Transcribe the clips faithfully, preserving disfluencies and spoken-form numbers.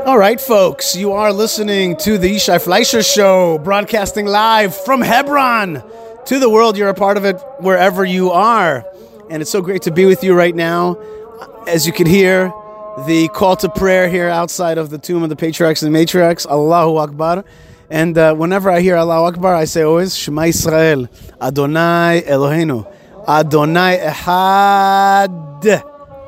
All right, folks, you are listening to the Yishai Fleisher Show, broadcasting live from Hebron to the world. You're a part of it wherever you are. And it's so great to be with you right now. As you can hear, the call to prayer here outside of the tomb of the patriarchs and matriarchs, Allahu Akbar. And uh, whenever I hear Allahu Akbar, I say always, Shema Yisrael, Adonai Eloheinu, Adonai Echad.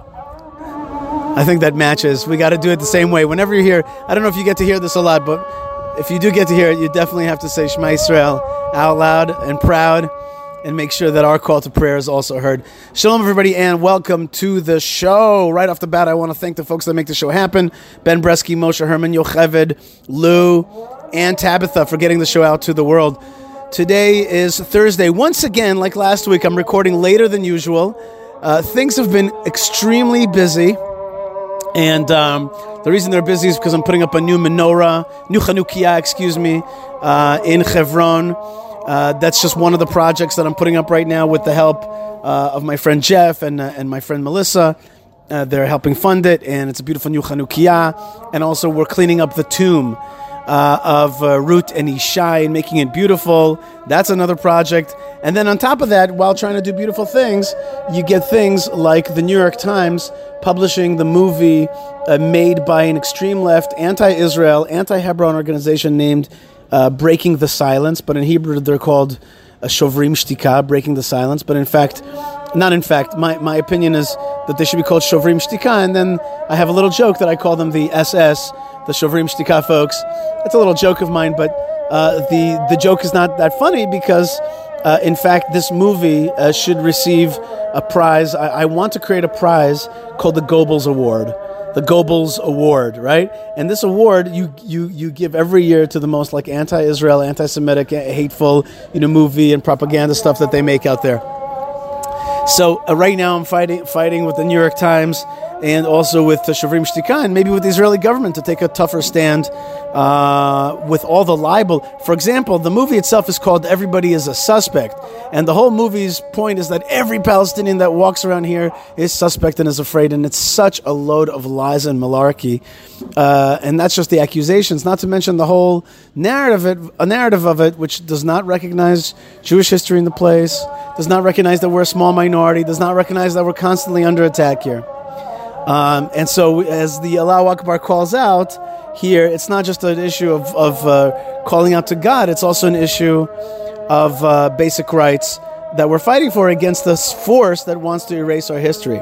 I think that matches. We got to do it the same way. Whenever you hear, I don't know if you get to hear this a lot, but if you do get to hear it, you definitely have to say Shema Yisrael out loud and proud and make sure that our call to prayer is also heard. Shalom, everybody, and welcome to the show. Right off the bat, I want to thank the folks that make the show happen. Ben Bresky, Moshe Herman, Yocheved, Lou, and Tabitha for getting the show out to the world. Today is Thursday. Once again, like last week, I'm recording later than usual. Uh, things have been extremely busy. And um, the reason they're busy is because I'm putting up a new menorah, new Chanukiah, excuse me, uh, in Hebron. Uh, that's just one of the projects that I'm putting up right now with the help uh, of my friend Jeff and uh, and my friend Melissa. Uh, they're helping fund it, and it's a beautiful new Chanukiah. And also we're cleaning up the tomb uh, of uh, Ruth and Ishai and making it beautiful. That's another project. And then on top of that, while trying to do beautiful things, you get things like the New York Times publishing the movie uh, made by an extreme left, anti-Israel, anti-Hebron organization named uh, Breaking the Silence. But in Hebrew, they're called uh, Shovrim Shtika, Breaking the Silence. But in fact, not in fact, my, my opinion is that they should be called Shovrim Shtika. And then I have a little joke that I call them the S S, the Shovrim Shtika folks. It's a little joke of mine, but uh, the, the joke is not that funny because Uh, in fact, this movie uh, should receive a prize. I, I want to create a prize called the Goebbels Award. The Goebbels Award, right? And this award you you you give every year to the most like anti-Israel, anti-Semitic, hateful, you know, movie and propaganda stuff that they make out there. So uh, right now I'm fighting fighting with the New York Times and also with the Shovrim Shtika and maybe with the Israeli government to take a tougher stand uh, with all the libel. For example, the movie itself is called Everybody is a Suspect. And the whole movie's point is that every Palestinian that walks around here is suspect and is afraid. And it's such a load of lies and malarkey. Uh, and that's just the accusations, not to mention the whole narrative, it, a narrative of it, which does not recognize Jewish history in the place, does not recognize that we're a small minority, does not recognize that we're constantly under attack here. Um, and so as the Allahu Akbar calls out here, it's not just an issue of, of uh, calling out to God, it's also an issue of uh, basic rights that we're fighting for against this force that wants to erase our history.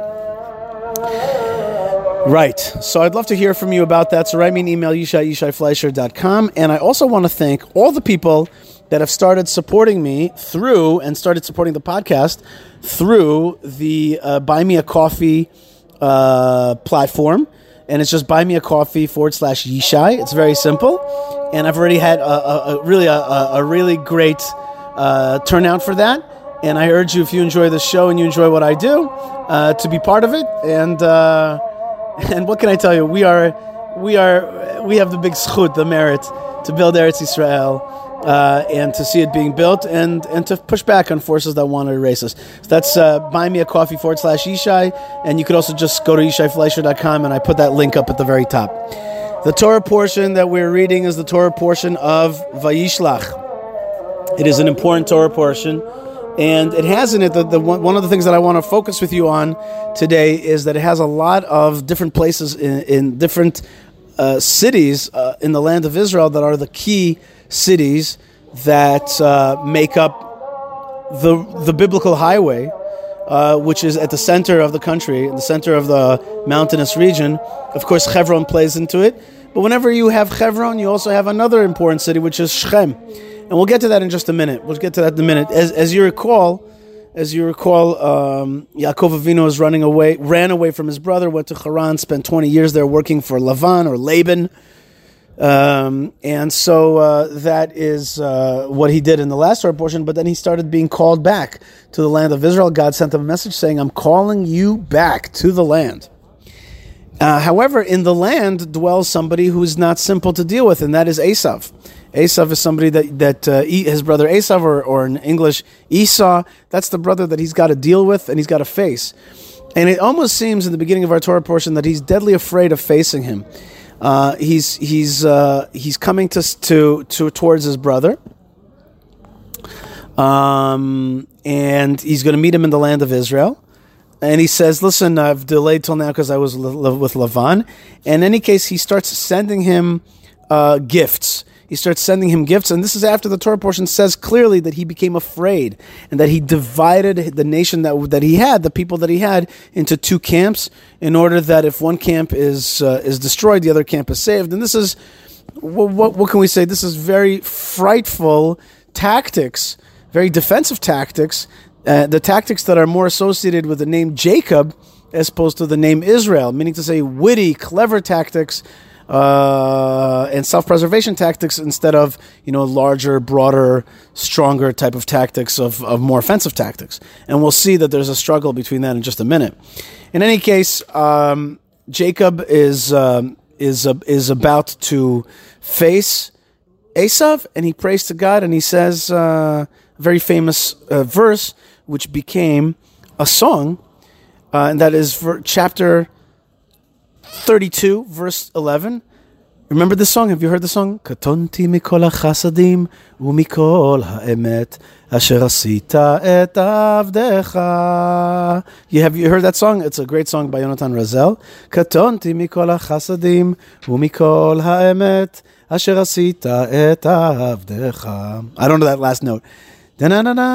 Right. So I'd love to hear from you about that. So write me an email, yishai, yishai fleischer dot com. And I also want to thank all the people that have started supporting me through and started supporting the podcast through the uh, Buy Me a Coffee uh, platform. And it's just buy me a coffee forward slash Yishai. It's very simple. And I've already had a, a, a really a, a really great uh, turnout for that. And I urge you, if you enjoy the show and you enjoy what I do, uh, to be part of it. And uh, and what can I tell you? We are we are we have the big zchut, the merit to build Eretz Yisrael uh, and to see it being built and, and to push back on forces that want to erase us. So that's uh, buy me a coffee forward slash Yishai. And you could also just go to yishai fleischer dot com and I put that link up at the very top. The Torah portion that we're reading is the Torah portion of Vayishlach. It is an important Torah portion. And it has in it, the, the one, one of the things that I want to focus with you on today is that it has a lot of different places in, in different uh, cities uh, in the land of Israel that are the key cities that uh, make up the the biblical highway, uh, which is at the center of the country, in the center of the mountainous region. Of course, Hebron plays into it. But whenever you have Hebron, you also have another important city, which is Shechem. And we'll get to that in just a minute. We'll get to that in a minute. As as you recall, as you recall, um, Yaakov Avinu was running away, ran away from his brother, went to Haran, spent twenty years there working for Lavan or Laban. Um, and so uh, that is uh, what he did in the last Torah portion. But then he started being called back to the land of Israel. God sent him a message saying, "I'm calling you back to the land." Uh, however, in the land dwells somebody who's not simple to deal with, and that is Esav. Esav is somebody that, that uh, his brother Esav, or, or in English, Esau, that's the brother that he's got to deal with and he's got to face. And it almost seems in the beginning of our Torah portion that he's deadly afraid of facing him. Uh, he's he's uh, he's coming to to to towards his brother, um, and he's going to meet him in the land of Israel. And he says, "Listen, I've delayed till now because I was with Lavan." And in any case, he starts sending him uh, gifts. He starts sending him gifts, and this is after the Torah portion says clearly that he became afraid and that he divided the nation that that he had, the people that he had, into two camps in order that if one camp is uh, is destroyed, the other camp is saved. And this is, what, what can we say? This is very frightful tactics, very defensive tactics, uh, the tactics that are more associated with the name Jacob as opposed to the name Israel, meaning to say witty, clever tactics, Uh, and self-preservation tactics instead of, you know, larger, broader, stronger type of tactics of, of more offensive tactics. And we'll see that there's a struggle between that in just a minute. In any case, um, Jacob is um, is uh, is about to face Esav, and he prays to God, and he says uh, a very famous uh, verse, which became a song, uh, and that is for chapter thirty-two, verse eleven. Remember this song? Have you heard the song? Katonti mikol hachasadim umikol ha'emet asher asita et avdecha. You have you heard that song? It's a great song by Yonatan Razel. Katonti mikol hachasadim umikol ha'emet asher asita et avdecha. I don't know that last note. In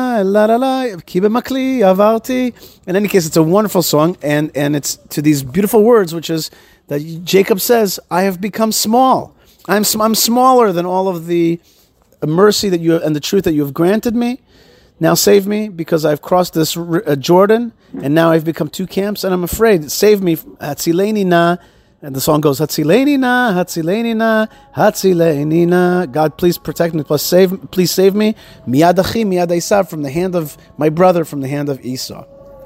any case, it's a wonderful song, and, and it's to these beautiful words, which is that Jacob says, I have become small. I'm I'm smaller than all of the mercy that you and the truth that you have granted me. Now save me, because I've crossed this uh, Jordan, and now I've become two camps, and I'm afraid. Save me. Hatzileni na. And the song goes, Hatzileni na, Hatzileni na, Hatzileni na. God, please protect me, please save, please save me. Miyad achi, miyad Esav, from the hand of my brother, from the hand of Esau.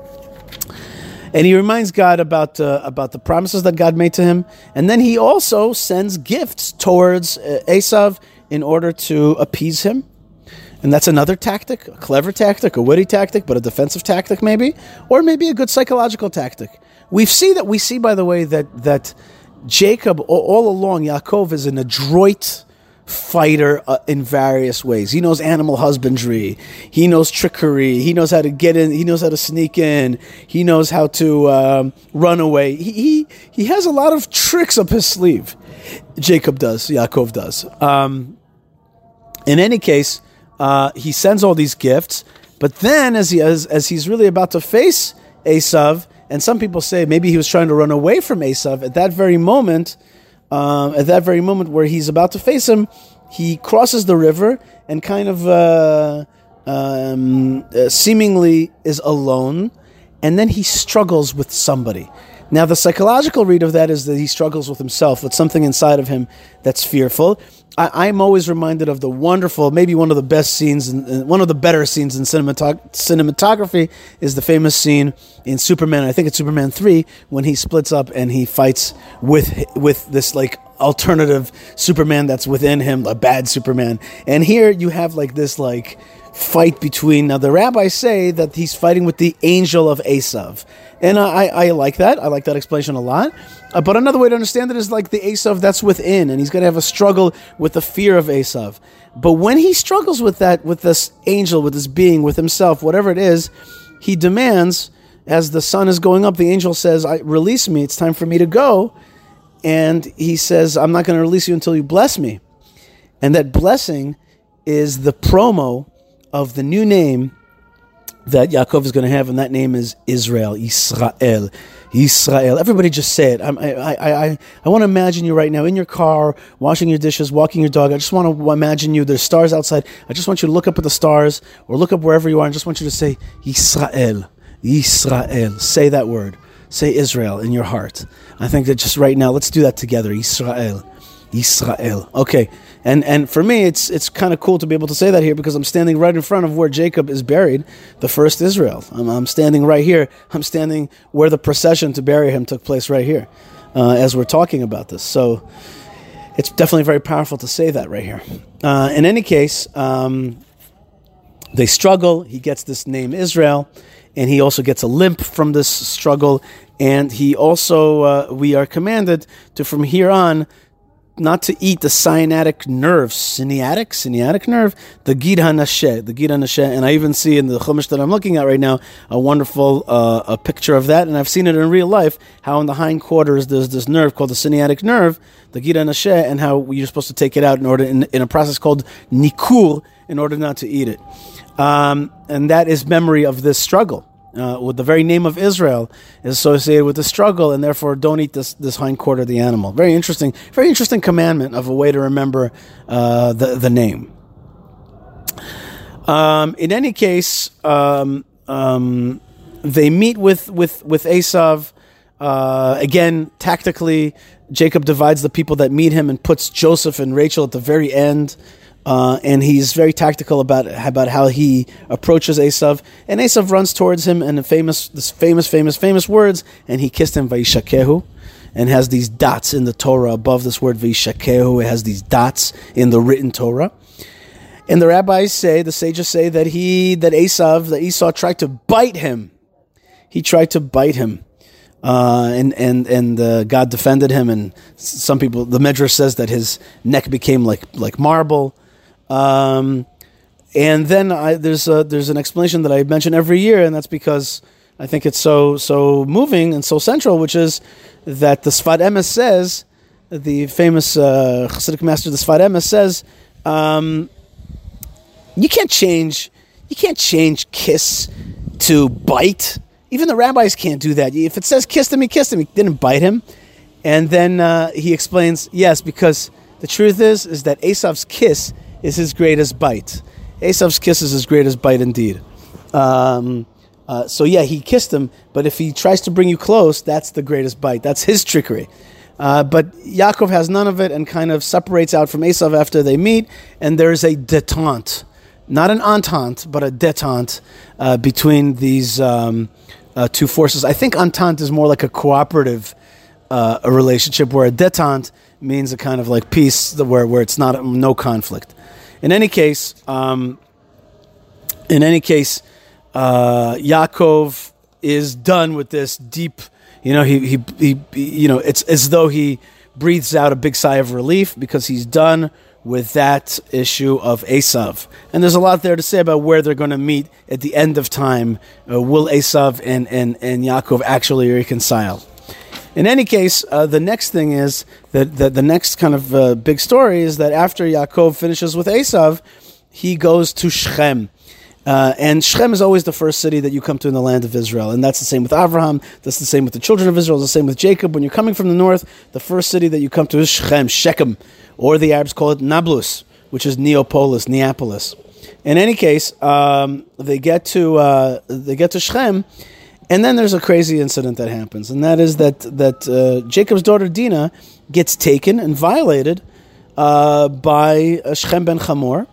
And he reminds God about uh, about the promises that God made to him. And then he also sends gifts towards uh, Esav in order to appease him. And that's another tactic, a clever tactic, a witty tactic, but a defensive tactic maybe, or maybe a good psychological tactic. We see that we see, by the way, that that Jacob all, all along, Yaakov is an adroit fighter uh, in various ways. He knows animal husbandry. He knows trickery. He knows how to get in. He knows how to sneak in. He knows how to um, run away. He, he he has a lot of tricks up his sleeve. Jacob does. Yaakov does. Um, in any case, uh, he sends all these gifts, but then as he as, as he's really about to face Esav. And some people say maybe he was trying to run away from Esav. At that very moment, um, at that very moment where he's about to face him, he crosses the river and kind of uh, um, uh, seemingly is alone. And then he struggles with somebody. Now, the psychological read of that is that he struggles with himself, with something inside of him that's fearful. I, I'm always reminded of the wonderful, maybe one of the best scenes, in, one of the better scenes in cinematog- cinematography is the famous scene in Superman, I think it's Superman three, when he splits up and he fights with with this like alternative Superman that's within him, a bad Superman. And here you have like this like fight between, now the rabbis say that he's fighting with the angel of Esav. And I, I like that. I like that explanation a lot. Uh, but another way to understand it is like the Esav that's within, and he's going to have a struggle with the fear of Esav. But when he struggles with that, with this angel, with this being, with himself, whatever it is, he demands, as the sun is going up, the angel says, I, release me, it's time for me to go. And he says, I'm not going to release you until you bless me. And that blessing is the promo of the new name that Yaakov is going to have, and that name is Israel, Israel, Israel. Everybody just say it. I'm, I, I, I, I want to imagine you right now in your car, washing your dishes, walking your dog. I just want to imagine you. There's stars outside. I just want you to look up at the stars, or look up wherever you are, and I just want you to say Israel, Israel. Say that word. Say Israel in your heart. I think that just right now, let's do that together. Israel, Israel. Okay. And and for me, it's it's kind of cool to be able to say that here because I'm standing right in front of where Jacob is buried, the first Israel. I'm, I'm standing right here. I'm standing where the procession to bury him took place right here, uh, as we're talking about this. So it's definitely very powerful to say that right here. Uh, in any case, um, they struggle. He gets this name Israel, and he also gets a limp from this struggle. And he also, uh, we are commanded to, from here on, not to eat the cyanatic nerve, syneatic, syneatic nerve, the Gid HaNasheh, the Gid HaNasheh, and I even see in the Chumash that I'm looking at right now a wonderful uh, a picture of that, and I've seen it in real life, how in the hindquarters there's this nerve called the syneatic nerve, the Gid HaNasheh, and how you're supposed to take it out in order in, in a process called nikur, in order not to eat it. Um, and that is memory of this struggle. Uh, with the very name of Israel is associated with the struggle, and therefore don't eat this this hindquarter of the animal. Very interesting, very interesting commandment of a way to remember uh, the the name. Um, in any case, um, um, they meet with with with Esav. Uh, again, tactically, Jacob divides the people that meet him and puts Joseph and Rachel at the very end. Uh, and he's very tactical about about how he approaches Esav. And Esav runs towards him and the famous, this famous, famous, famous words, and he kissed him, Vayishakehu, and has these dots in the Torah above this word Vayishakehu. It has these dots in the written Torah. And the rabbis say, the sages say that he, that Esav, that Esau tried to bite him. He tried to bite him. Uh, and and and uh, God defended him. And some people, the Medrash says that his neck became like like marble. Um, and then I, there's a, there's an explanation that I mention every year, and that's because I think it's so so moving and so central, which is that the Sfat Emes says, the famous uh, Hasidic master, the Sfat Emes says, um, you can't change you can't change kiss to bite. Even the rabbis can't do that. If it says kissed him, he kissed him. He didn't bite him. And then uh, he explains, yes, because the truth is is that Esav's kiss is his greatest bite. Esav's kiss is his greatest bite indeed. Um, uh, so yeah, he kissed him, but if he tries to bring you close, that's the greatest bite. That's his trickery. Uh, but Yaakov has none of it and kind of separates out from Esav after they meet, and there's a detente. Not an entente, but a detente uh, between these um, uh, two forces. I think entente is more like a cooperative uh, a relationship, where a detente means a kind of like peace, where where it's not no conflict. In any case, um, in any case, uh, Yaakov is done with this deep. You know, he, he he you know, it's as though he breathes out a big sigh of relief because he's done with that issue of Esav. And there's a lot there to say about where they're going to meet at the end of time. Uh, will Esav and, and, and Yaakov actually reconcile? In any case, uh, the next thing is that, that the next kind of uh, big story is that after Yaakov finishes with Esav, he goes to Shechem. Uh, and Shechem is always the first city that you come to in the land of Israel. And that's the same with Avraham. That's the same with the children of Israel. It's the same with Jacob. When you're coming from the north, the first city that you come to is Shechem, Shechem. Or the Arabs call it Nablus, which is Neapolis, Neapolis. In any case, um, they get to uh, they get to Shechem, and then there's a crazy incident that happens. And that is that, that uh, Jacob's daughter Dinah gets taken and violated uh, by uh, Shechem ben Hamor.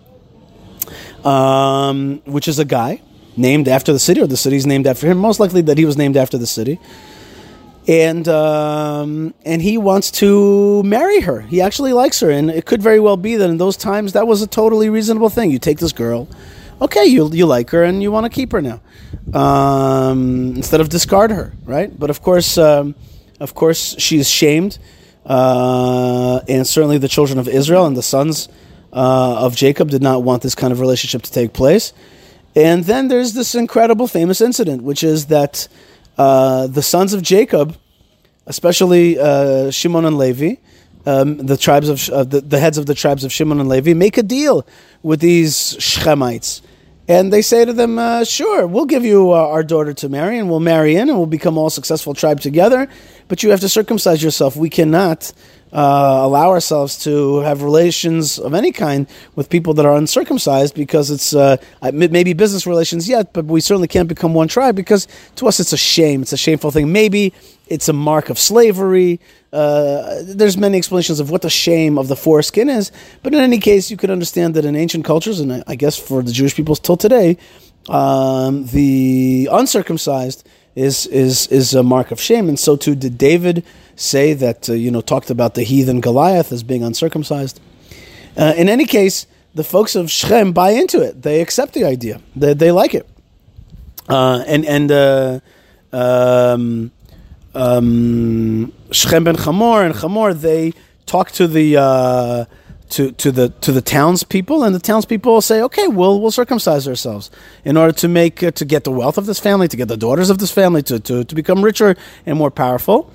Um, which is a guy named after the city, or the city's named after him. Most likely that he was named after the city. And um, and he wants to marry her. He actually likes her. And it could very well be that in those times that was a totally reasonable thing. You take this girl, okay, you you like her and you want to keep her now. Um, instead of discard her, right? But of course, um, of course, she is shamed. Uh, and certainly the children of Israel and the sons Uh, of Jacob did not want this kind of relationship to take place. And then there's this incredible famous incident, which is that uh, the sons of Jacob, especially uh, Shimon and Levi, um, the tribes of uh, the, the heads of the tribes of Shimon and Levi, make a deal with these Shechemites. And they say to them, uh, sure, we'll give you uh, our daughter to marry, and we'll marry in, and we'll become all successful tribe together, but you have to circumcise yourself. We cannot uh, allow ourselves to have relations of any kind with people that are uncircumcised, because it's uh, maybe business relations yet, but we certainly can't become one tribe, because to us it's a shame. It's a shameful thing. Maybe it's a mark of slavery. Uh, there's many explanations of what the shame of the foreskin is, but in any case, you could understand that in ancient cultures, and I guess for the Jewish people till today, um, the uncircumcised is is is a mark of shame, and so too did David say that uh, you know talked about the heathen Goliath as being uncircumcised. Uh, in any case, the folks of Shechem buy into it; they accept the idea. They they like it, uh, and and. Uh, um, Um, Shechem ben Hamor and Hamor, they talk to the uh, to to the to the townspeople, and the townspeople will say, "Okay, we'll we'll circumcise ourselves in order to make uh, to get the wealth of this family, to get the daughters of this family, to to, to become richer and more powerful."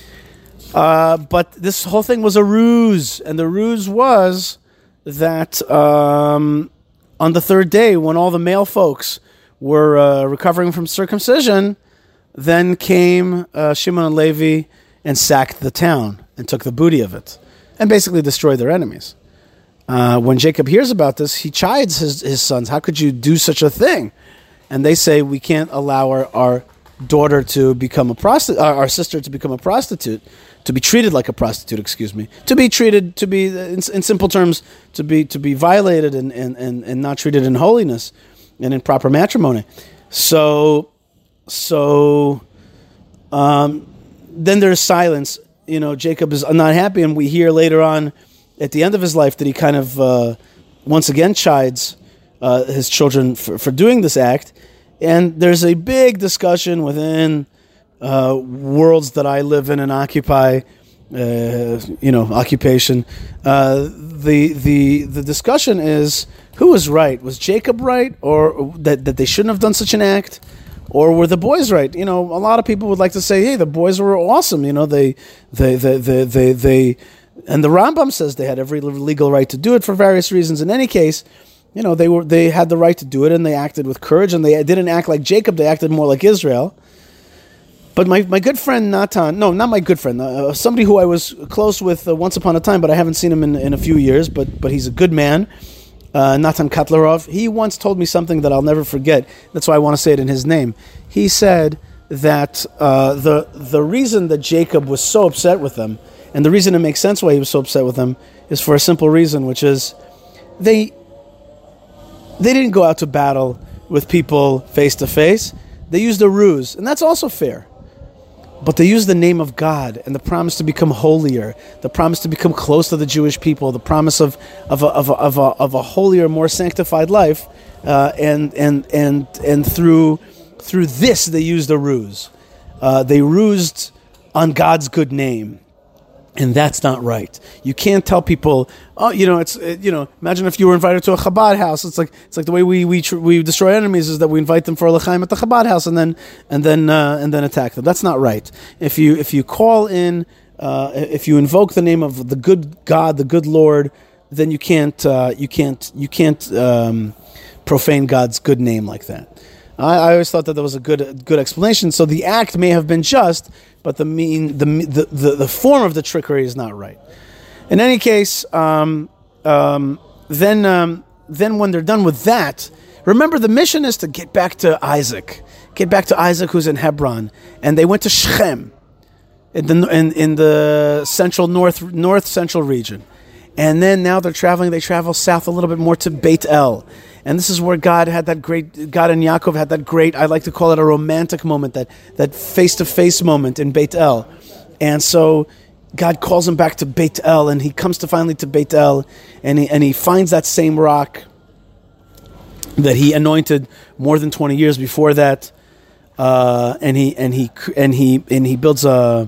Uh, but this whole thing was a ruse, and the ruse was that um, on the third day, when all the male folks were uh, recovering from circumcision, then came uh, Shimon and Levi and sacked the town and took the booty of it, and basically destroyed their enemies. Uh, when Jacob hears about this, he chides his, his sons. How could you do such a thing? And they say, we can't allow our, our daughter to become a prostitute, our, our sister to become a prostitute, to be treated like a prostitute, excuse me, to be treated, to be, in, in simple terms, to be to be violated and, and, and, and not treated in holiness and in proper matrimony. So, so um, then there's silence. You know, Jacob is not happy, and we hear later on at the end of his life that he kind of uh, once again chides uh, his children for, for doing this act. And there's a big discussion within uh, worlds that I live in and occupy, uh, you know, occupation. Uh, the the the discussion is, who was right? Was Jacob right, or that, that they shouldn't have done such an act? Or were the boys right? You know, a lot of people would like to say, hey, the boys were awesome. You know, they, they, they, they, they, they, and the Rambam says they had every legal right to do it for various reasons. In any case, you know, they were, they had the right to do it, and they acted with courage, and they didn't act like Jacob. They acted more like Israel. But my, my good friend Natan, no, not my good friend, uh, somebody who I was close with uh, once upon a time, but I haven't seen him in, in a few years, but, but he's a good man. Uh, Natan Katlarov, he once told me something that I'll never forget. That's why I want to say it in his name. He said that uh, the the reason that Jacob was so upset with them, and the reason it makes sense why he was so upset with them, is for a simple reason, which is they they didn't go out to battle with people face to face. They used a ruse, and that's also fair. But they used the name of God and the promise to become holier, the promise to become close to the Jewish people, the promise of of a of a of a, of a holier, more sanctified life, uh, and and and and through through this they used a ruse. Uh, they rused on God's good name, and that's not right. You can't tell people, oh, you know, it's it, you know. Imagine if you were invited to a Chabad house. It's like it's like the way we we tr- we destroy enemies is that we invite them for a l'chaim at the Chabad house and then and then uh, and then attack them. That's not right. If you if you call in, uh, if you invoke the name of the good God, the good Lord, then you can't uh, you can't you can't um, profane God's good name like that. I, I always thought that that was a good good explanation. So the act may have been just, but the mean the the the, the form of the trickery is not right. In any case, um, um, then um, then when they're done with that, remember the mission is to get back to Isaac, get back to Isaac who's in Hebron, and they went to Shechem in the in, in the central north north central region, and then now they're traveling. They travel south a little bit more to Beit El. And this is where God had that great, God and Yaakov had that great, I like to call it a romantic moment, that that face-to-face moment in Beit El. And so God calls him back to Beit El, and he comes to finally to Beit El, and he, and he finds that same rock that he anointed more than twenty years before that, uh, and he and he and he and he builds a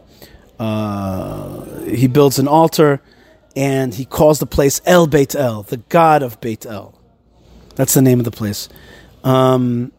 uh, he builds an altar, and he calls the place El Beit El, the God of Beit El. That's the name of the place. Um,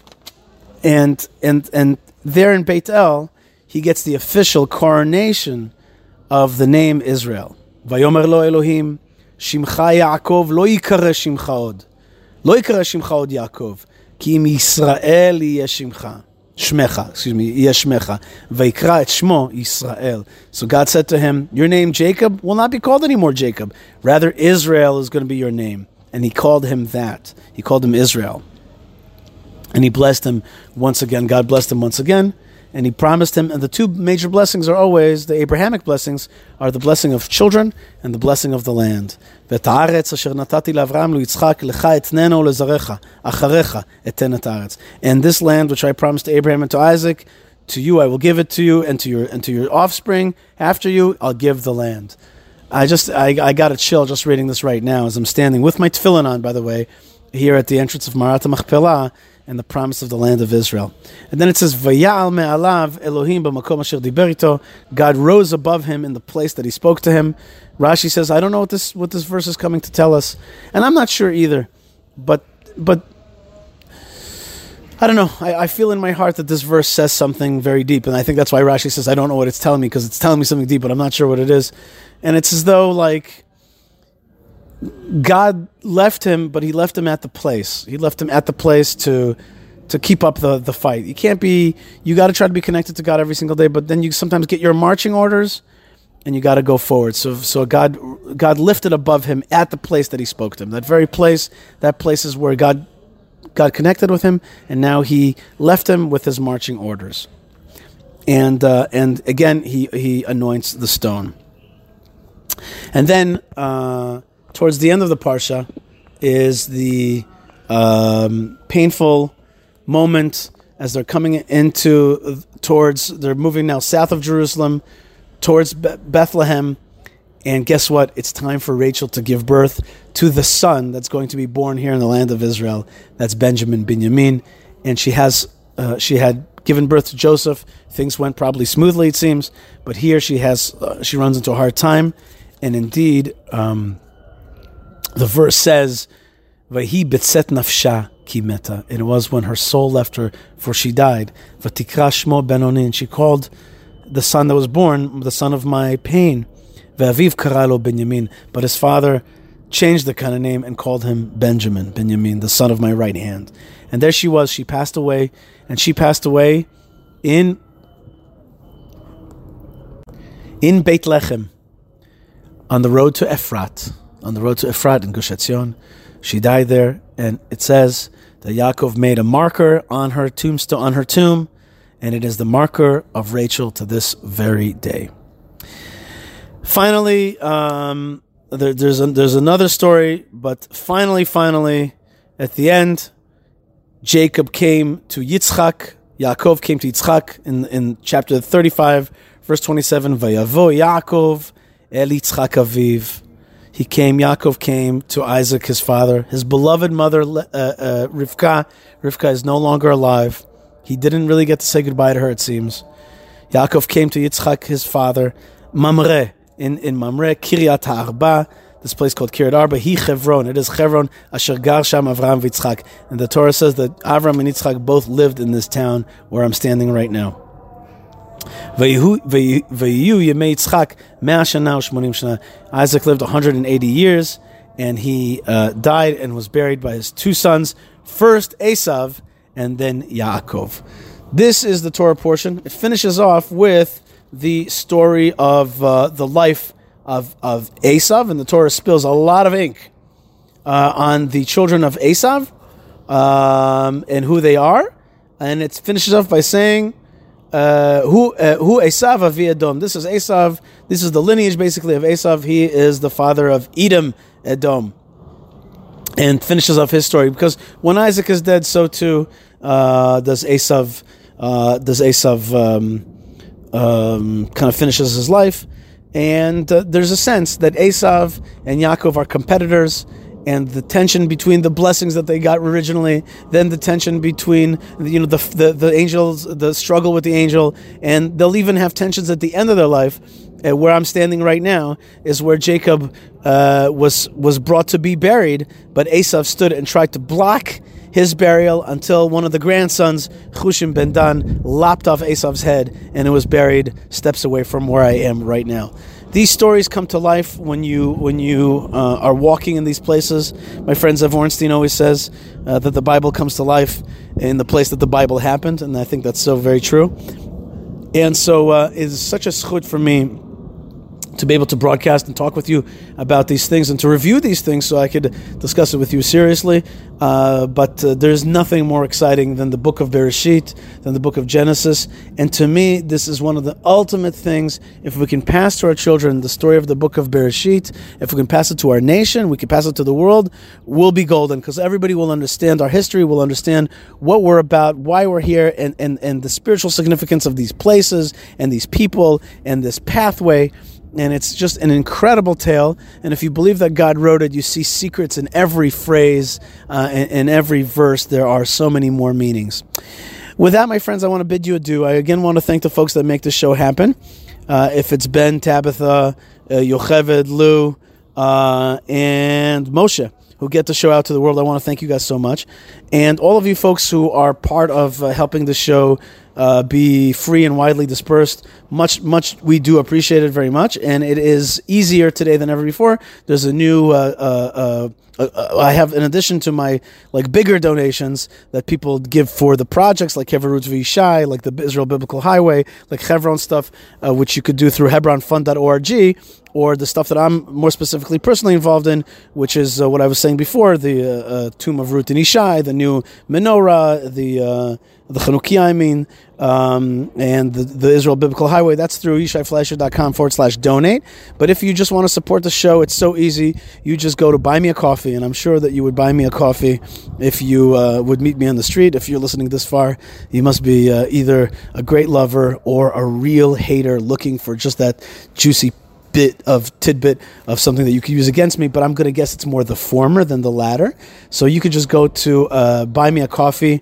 and and and there in Beit El, he gets the official coronation of the name Israel. Vayomer lo Elohim, Shimcha Yaakov, lo yikare Shimcha od. Lo yikare Shimcha od Yaakov, ki im Yisrael yeh Shimcha. Shmecha, excuse me, yeh Shmecha. Vayikra et Shmo Yisrael. So God said to him, your name Jacob will not be called anymore Jacob. Rather, Israel is going to be your name. And he called him that. He called him Israel. And he blessed him once again. God blessed him once again. And he promised him, and the two major blessings are always, the Abrahamic blessings, are the blessing of children and the blessing of the land. And this land which I promised to Abraham and to Isaac, to you I will give it to you, and to your and to your offspring after you, I'll give the land. I just, I, I got a chill just reading this right now as I'm standing with my tefillin on, by the way, here at the entrance of Marat HaMachpelah, and the promise of the land of Israel. And then it says, Vayal me'alav Elohim b'makom asher diber ito. God rose above him in the place that he spoke to him. Rashi says, I don't know what this what this verse is coming to tell us, and I'm not sure either. But but I don't know. I, I feel in my heart that this verse says something very deep, and I think that's why Rashi says, I don't know what it's telling me, because it's telling me something deep, but I'm not sure what it is. And it's as though, like, God left him, but he left him at the place. He left him at the place to to keep up the, the fight. You can't be, you got to try to be connected to God every single day, but then you sometimes get your marching orders, and you got to go forward. So so God God lifted above him at the place that he spoke to him. That very place, that place is where God God connected with him, and now he left him with his marching orders. And uh, and again, he, he anoints the stone. And then, uh, towards the end of the Parsha, is the um, painful moment as they're coming into, towards, they're moving now south of Jerusalem, towards Be- Bethlehem. And guess what? It's time for Rachel to give birth to the son that's going to be born here in the land of Israel. That's Benjamin Binyamin. And she has, uh, she had given birth to Joseph. Things went probably smoothly, it seems. But here she has, uh, she runs into a hard time. And indeed, um, the verse says, "Vahi betzet nafsha ki meta." And it was when her soul left her, for she died. Vatikra shmo Benoni, and she called the son that was born the son of my pain. Ve'aviv karalo Benjamin, but his father changed the kind of name and called him Benjamin, Benjamin, the son of my right hand. And there she was. She passed away, and she passed away in in Beit Lechem, on the road to Efrat, on the road to Efrat in Gush Etzion. She died there, and it says that Yaakov made a marker on her tombstone, on her tomb, and it is the marker of Rachel to this very day. Finally, um, there, there's a, there's another story, but finally, finally, at the end, Jacob came to Yitzchak. Yaakov came to Yitzchak in in chapter thirty-five, verse twenty-seven. Vayavo Yaakov El Yitzchak Aviv. He came, Yaakov came to Isaac, his father. His beloved mother, uh, uh, Rivka. Rivka is no longer alive. He didn't really get to say goodbye to her, it seems. Yaakov came to Yitzchak, his father. Mamre, in, in Mamre, Kiryat HaArba, this place called Kiryat Arba, He Chevron. It is Chevron, Asher Gar Sham Avraham v'Yitzchak. And the Torah says that Avram and Yitzchak both lived in this town where I'm standing right now. Isaac lived one hundred eighty years, and he uh, died and was buried by his two sons, first Esav and then Yaakov. This is the Torah portion. It finishes off with the story of uh, the life of, of Esav, and the Torah spills a lot of ink uh, on the children of Esav um, and who they are, and it finishes off by saying, Uh, who uh, who Esav avi Edom. This is Esav. This is the lineage basically of Esav. He is the father of Edom, Edom, and finishes off his story, because when Isaac is dead, so too uh, does Esav. Uh, does Esav um, um, kind of finishes his life, and uh, there's a sense that Esav and Yaakov are competitors. And the tension between the blessings that they got originally, then the tension between, you know, the, the the angels, the struggle with the angel, and they'll even have tensions at the end of their life. Uh, where I'm standing right now is where Jacob uh, was was brought to be buried, but Esav stood and tried to block his burial until one of the grandsons, Chushim ben Dan, lopped off Esav's head, and it was buried steps away from where I am right now. These stories come to life when you when you uh, are walking in these places. My friend Zev Ornstein always says uh, that the Bible comes to life in the place that the Bible happened, and I think that's so very true. And so uh, it is such a schut for me to be able to broadcast and talk with you about these things and to review these things so I could discuss it with you seriously. Uh, but uh, there's nothing more exciting than the book of Bereshit, than the book of Genesis. And to me, this is one of the ultimate things. If we can pass to our children the story of the book of Bereshit, if we can pass it to our nation, we can pass it to the world, we'll be golden, because everybody will understand our history, will understand what we're about, why we're here, and, and, and the spiritual significance of these places and these people and this pathway. And it's just an incredible tale. And if you believe that God wrote it, you see secrets in every phrase, uh, in, in every verse. There are so many more meanings. With that, my friends, I want to bid you adieu. I again want to thank the folks that make this show happen. Uh, if it's Ben, Tabitha, uh, Yocheved, Lou, uh, and Moshe, who get the show out to the world, I want to thank you guys so much. And all of you folks who are part of uh, helping the show uh, be free and widely dispersed, much, much, we do appreciate it very much. And it is easier today than ever before. There's a new, uh, uh, uh, uh, I have, in addition to my like bigger donations that people give for the projects like Kevarut V'Ishai, like the Israel Biblical Highway, like Chevron stuff, uh, which you could do through hebron fund dot org, or the stuff that I'm more specifically personally involved in, which is uh, what I was saying before, the uh, uh, Tomb of Ruth and Ishai, the new menorah, the uh, the Chanukia, I mean, um, and the, the Israel Biblical Highway. That's through yishayfleischer.com forward slash donate. But if you just want to support the show, it's so easy. You just go to Buy Me a Coffee, and I'm sure that you would buy me a coffee if you uh, would meet me on the street. If you're listening this far, you must be uh, either a great lover or a real hater looking for just that juicy bit of tidbit of something that you could use against me, but I'm going to guess it's more the former than the latter. So you could just go to uh, buymeacoffee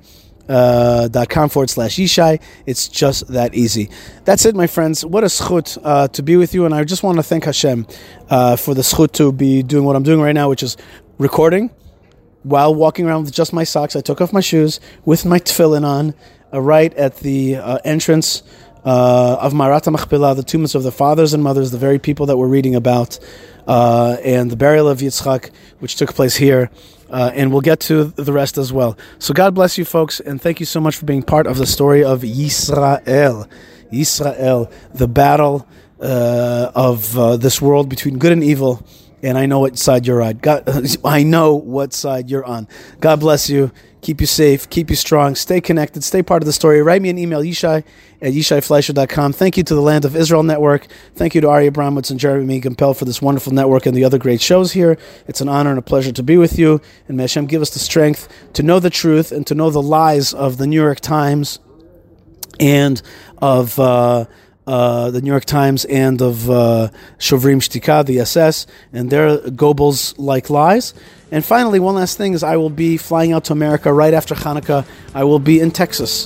uh, dot com forward slash Yishai. It's just that easy. That's it, my friends. What a schut uh, to be with you, and I just want to thank Hashem uh, for the schut to be doing what I'm doing right now, which is recording while walking around with just my socks. I took off my shoes with my tefillin on, uh, right at the uh, entrance Uh, of Marat HaMachpelah, the tombs of the fathers and mothers, the very people that we're reading about, uh, and the burial of Yitzchak, which took place here, uh, and we'll get to the rest as well. So God bless you folks, and thank you so much for being part of the story of Yisrael. Yisrael, the battle uh, of uh, this world between good and evil, and I know what side you're on. God, I know what side you're on. God bless you. Keep you safe. Keep you strong. Stay connected. Stay part of the story. Write me an email, Yishai at yishai fleischer dot com. Thank you to the Land of Israel Network. Thank you to Ari Abramowitz and Jeremy Gimpel for this wonderful network and the other great shows here. It's an honor and a pleasure to be with you. And may Hashem give us the strength to know the truth and to know the lies of the New York Times and of uh, uh, the New York Times and of uh, Shovrim Shtika, the S S, and their Goebbels-like lies. And finally, one last thing is I will be flying out to America right after Hanukkah. I will be in Texas.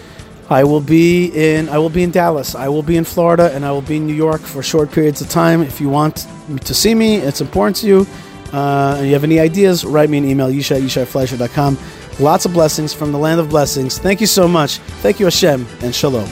I will be in I will be in Dallas. I will be in Florida, and I will be in New York for short periods of time. If you want to see me, it's important to you, uh, and you have any ideas, write me an email, yishai at yishai fleischer dot com. Lots of blessings from the land of blessings. Thank you so much. Thank you, Hashem, and shalom.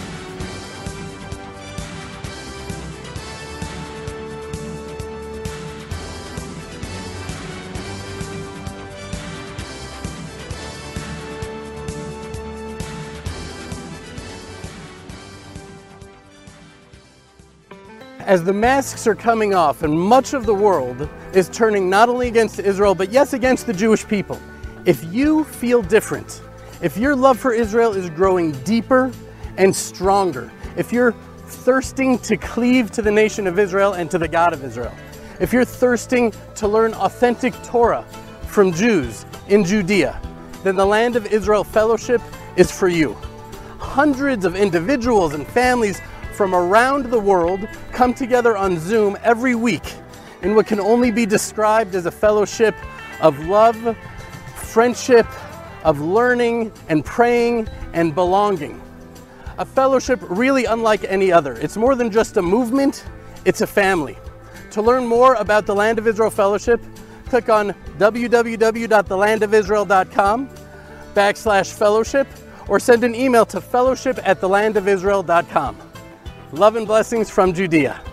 As the masks are coming off and much of the world is turning not only against Israel, but yes, against the Jewish people, if you feel different, if your love for Israel is growing deeper and stronger, if you're thirsting to cleave to the nation of Israel and to the God of Israel, if you're thirsting to learn authentic Torah from Jews in Judea, then the Land of Israel Fellowship is for you. Hundreds of individuals and families from around the world come together on Zoom every week in what can only be described as a fellowship of love, friendship, of learning and praying and belonging. A fellowship really unlike any other. It's more than just a movement, it's a family. To learn more about the Land of Israel Fellowship, click on w w w dot the land of israel dot com backslash fellowship or send an email to fellowship at the land of israel dot com. Love and blessings from Judea.